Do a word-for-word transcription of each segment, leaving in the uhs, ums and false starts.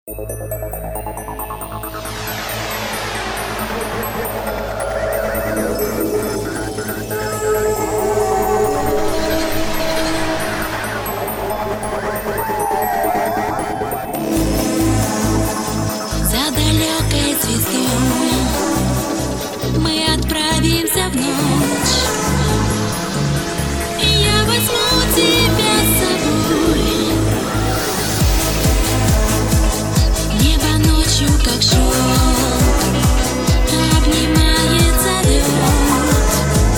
За далекой звездой мы отправимся в ночь, и я возьму тебя с собой. Небо ночью, как шелк, обнимает, зовет.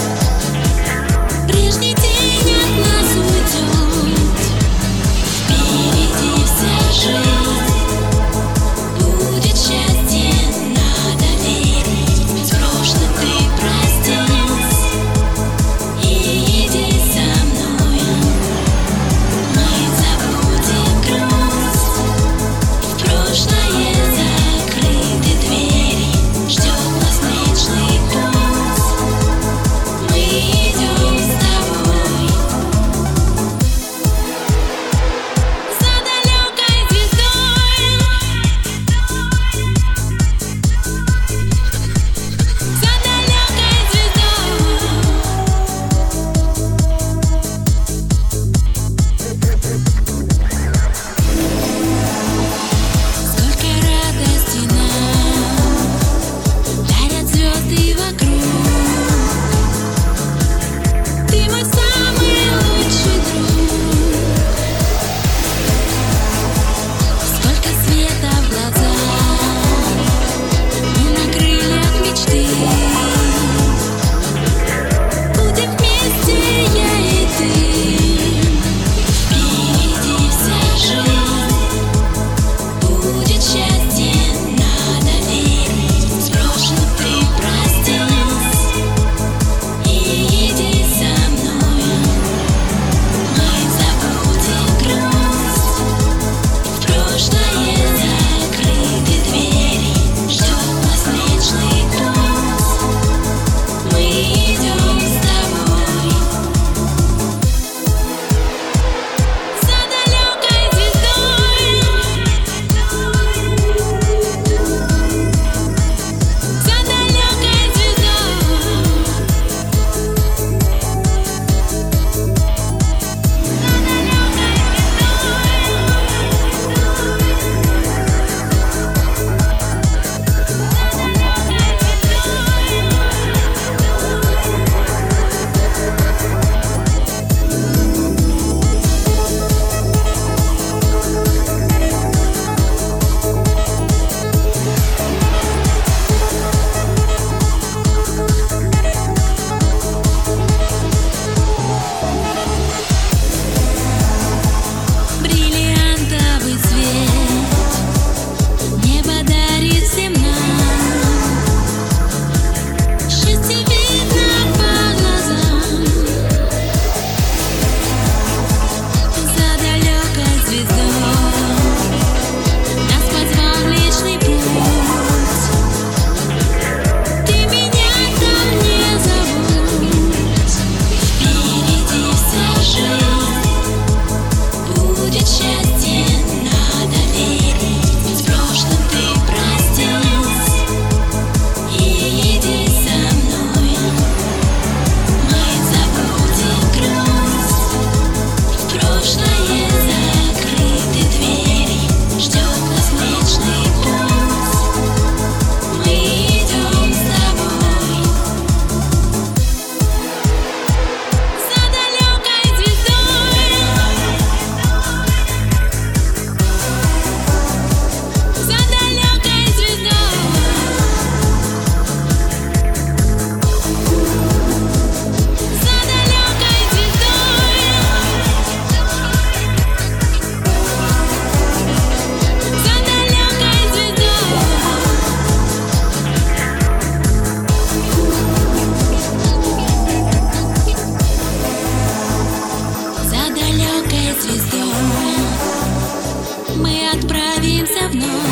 Прежний день от нас уйдет, впереди вся жизнь. Будет счастье, надо верить, ведь в прошлом ты простись и иди со мной. Мы забудем грусть, в прошлое закрыты двери, ждет нас вечный путь. Мы идем с тобой за далекой звездой, за далекой звездой. Сколько радости нам дарят звезды вокруг. Ты мой самый лучший друг. Сколько света в глазах, мы на крыльях мечты. Будем вместе, я и ты. Впереди вся жизнь. Будет счастье, надо верить, с прошлым ты простись и иди со мной. Мы забудем грусть, в прошлое закрыты двери, ждет нас вечный путь. Мы идем с тобой за далекой звездой, за далекой звездой. Бриллиантовый свет небо дарит всем нам. Счастье видно по глазам. За далекой звездой нас позвал Млечный Путь. Ты меня там не забудь, впереди вся жизнь. Будет счастье, надо верить, ведь в прошлом ты простись и иди со мной. Мы забудем грусть, в прошлое закрыты двери, ждет нас вечный путь. Мы идем с тобой за далекой звездой, за далекой звездой. За далекой звездой, за далекой звездой. За далекой звездой мы отправимся в ночь.